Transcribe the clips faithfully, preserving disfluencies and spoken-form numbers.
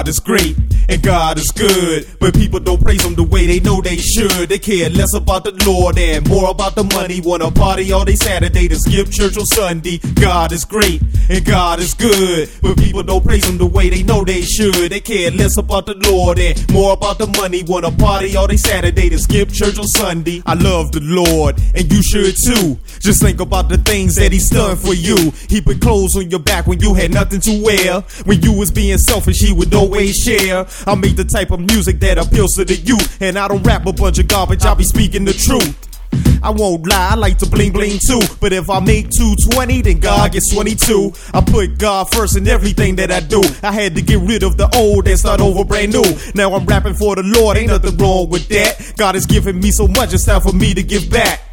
God is great and God is good, but people don't praise him the way they know they should. They care less about the Lord and more about the money. Wanna party all day Saturday to skip church on Sunday. God is great and God is good, but people don't praise him the way they know they should. They care less about the Lord and more about the money. Wanna party all day Saturday to skip church on Sunday. I love the Lord and you should too. Just think about the things that he's done for you. He put clothes on your back when you had nothing to wear. When you was being selfish, he would always share. I make the type of music that appeals to the youth, and I don't rap a bunch of garbage, I be speaking the truth. I won't lie, I like to bling bling too, but if I make two twenty, then God gets twenty-two. I put God first in everything that I do. I had to get rid of the old and start over brand new. Now I'm rapping for the Lord, ain't nothing wrong with that. God has given me so much, it's time for me to give back.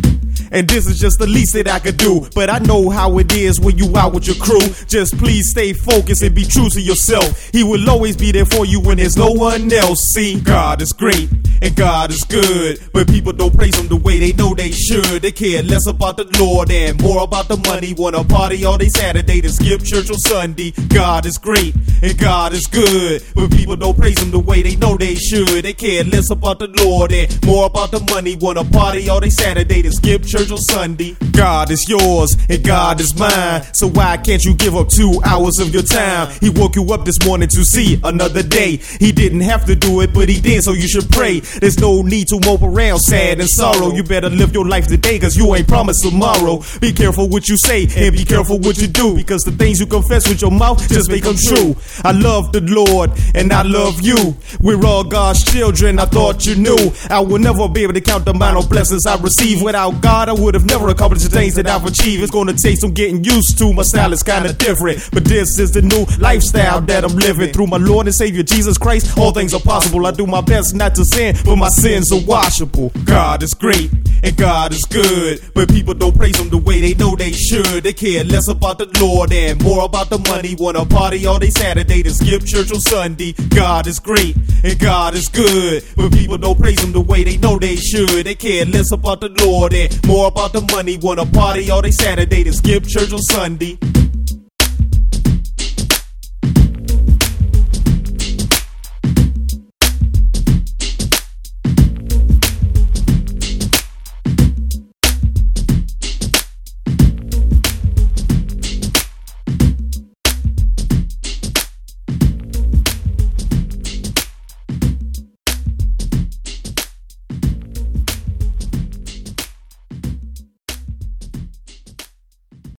And this is just the least that I could do. But I know how it is when you out with your crew. Just please stay focused and be true to yourself. He will always be there for you when there's no one else. See, God is great and God is good, but people don't praise him the way they know they should. They care less about the Lord and more about the money. Wanna party all day Saturday to skip church on Sunday. God is great and God is good, but people don't praise him the way they know they should. They care less about the Lord and more about the money. Wanna party all day Saturday to skip church on Sunday. God is yours and God is mine, so why can't you give up two hours of your time? He woke you up this morning to see another day. He didn't have to do it, but he did, so you should pray. There's no need to mope around sad and sorrow. You better live your life today, cause you ain't promised tomorrow. Be careful what you say and be careful what you do, because the things you confess with your mouth just may come true. I love the Lord and I love you. We're all God's children, I thought you knew. I will never be able to count the amount of blessings I receive. Without God I would have never accomplished the things that I've achieved. It's gonna take some getting used to. My style is kinda different, but this is the new lifestyle that I'm living. Through my Lord and Savior Jesus Christ, all things are possible. I do my best not to sin, but my sins are washable. God is great and God is good, but people don't praise him the way they know they should. They care less about the Lord and more about the money. Wanna party all day Saturday to skip church on Sunday. God is great and God is good, but people don't praise him the way they know they should. They care less about the Lord and more about the money. Wanna party all day Saturday to skip church on Sunday.